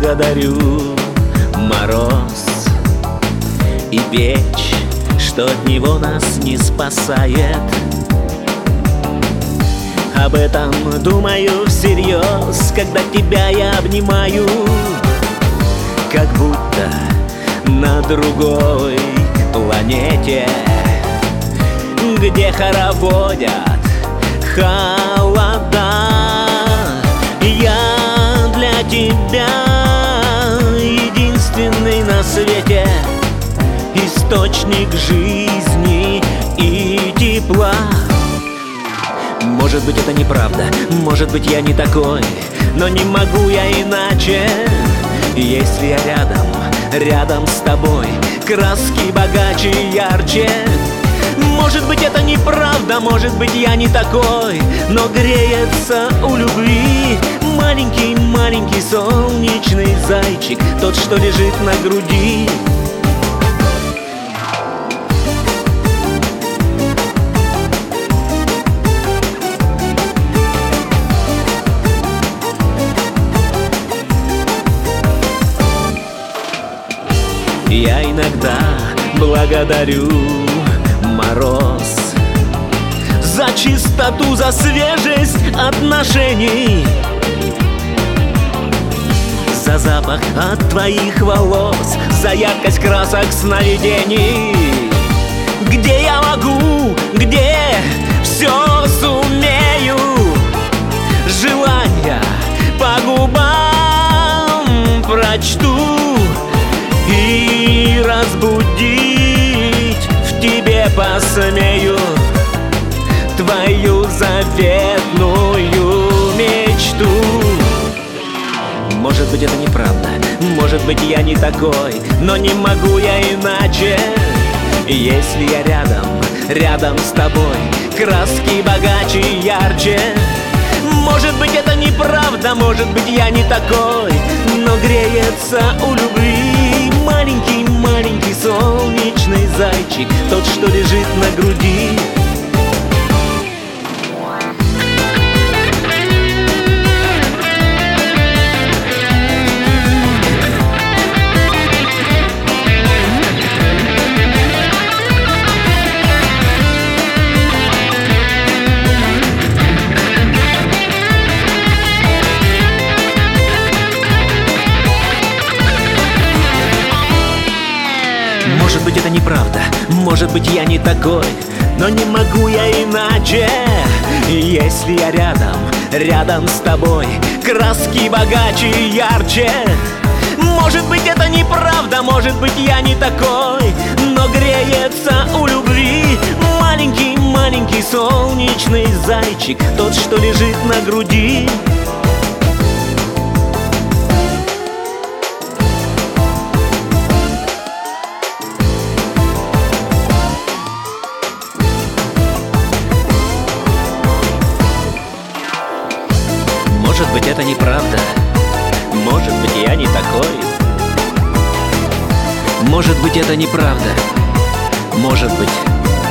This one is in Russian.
благодарю мороз и печь, что от него нас не спасает. Об этом думаю всерьез, когда тебя я обнимаю, как будто на другой планете, где хороводят холода. Я для тебя единственный на свете источник жизни и тепла. Может быть, это неправда, может быть, я не такой, но не могу я иначе. Если я рядом с тобой, краски богаче и ярче. Может быть, это неправда, может быть, я не такой, но греется у любви маленький солнечный зайчик, тот, что лежит на груди. Я иногда благодарю мороз за чистоту, за свежесть отношений, за запах от твоих волос, за яркость красок сновидений. Где я могу, где все сумею, желания по губам прочту и разбудить в тебе посмею твою заветную мечту. Может быть, это неправда, может быть, я не такой, но не могу я иначе. Если я рядом с тобой, краски богаче и ярче. Может быть, это неправда, может быть, я не такой, но греется у любви маленький солнечный зайчик, тот, что лежит на груди. Может быть, это неправда, может быть, я не такой, но не могу я иначе. Если я рядом с тобой, краски богаче и ярче. Может быть, это неправда, может быть, я не такой, но греется у любви маленький солнечный зайчик, тот, что лежит на груди. Может быть, это неправда, может быть, я не такой. Может быть, это неправда, может быть,